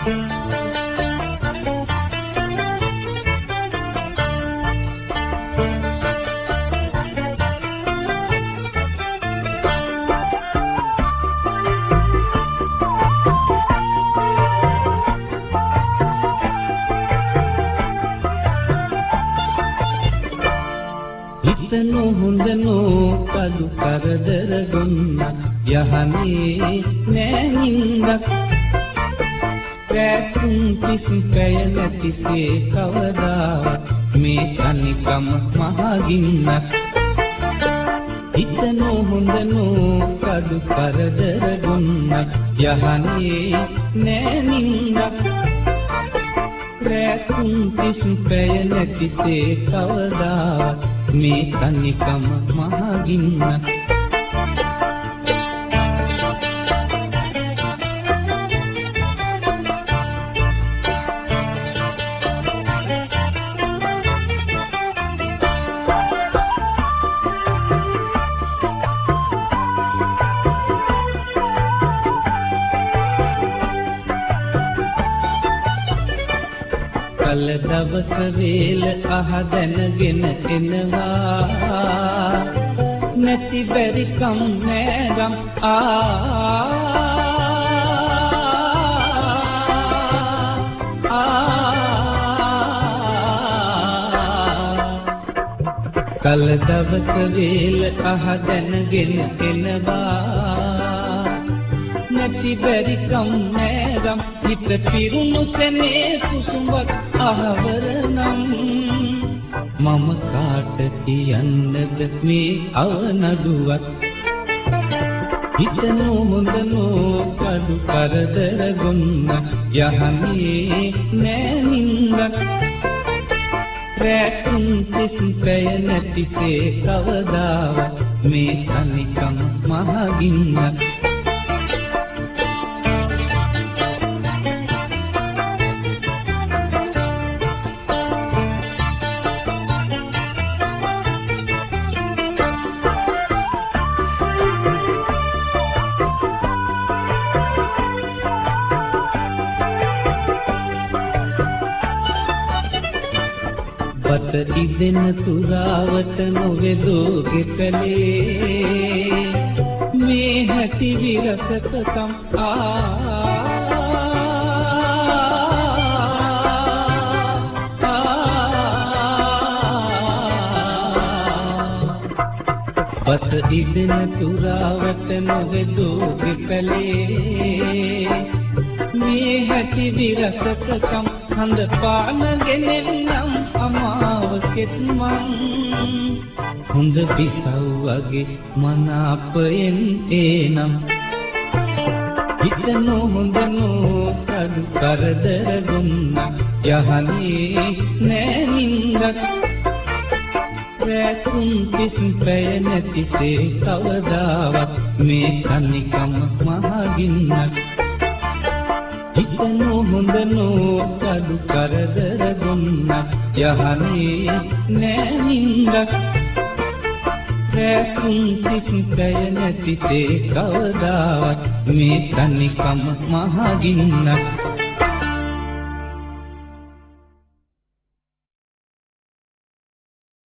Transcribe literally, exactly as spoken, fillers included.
හිතනෝ හොඳනෝ කඩු කරදර ගොන්න යහනේ නෑනින්දක් රැතුම් කිසි පැය නැතිසේ කවදාවත් මේ තනිකම මහගින්නක් හිතනෝ හොඳනෝ කඩු කරදර ගොන්න යහනේ නෑනින්දක් රැතුම් කිසි පැය නැතිසේ කවදාවත් මේ තනිකම මහගින්නක් කල දවස වේල අහ දැනගෙන එනවා නැති බැරි කම් නෑගම් ආ කල දවස වේල අහ දැනගෙන එනවා නැති බැරි කම් නෑගම් හිත පිරුණු සෙනේ කුසුඹක් අහවර නම් මම කාට කියන්නද මේ අවනඩුවක් හිතනෝ හොඳනෝ කඩු කරදර ගොන්න යහනේ නෑනින්දක් රැතුම් කිසි පැය නැතිසේ කවදාවත් මේ තනිකම මහගින්නක් බත ඉදෙන තුරාවට නොවේදෝ ගෙතලේ මේ හැටි විරසකම් ආ බත ඉදෙන තුරාවට නොවේදෝ ගෙතලේ මේ හැටි විරසකම් හඳ පානගෙන නම් අමාවකෙත් මං හොඳ පිසව් වගේ මනාපයෙන් එනම් හිතනෝ හොඳනෝ කඩු කරදර ගොන්න යහනේ නෑනින්දක් රැතුම් කිසි පැය නැතිසේ කවදාවත් මේ තනිකම මහගින්නක් හිතනෝ හොඳනෝ කඩු කරදර ගොන්න යහනේ නෑනින්දක් රැතුම් කිසි පැය නැතිසේ කවදාවත් මේ තනිකම මහගින්නක්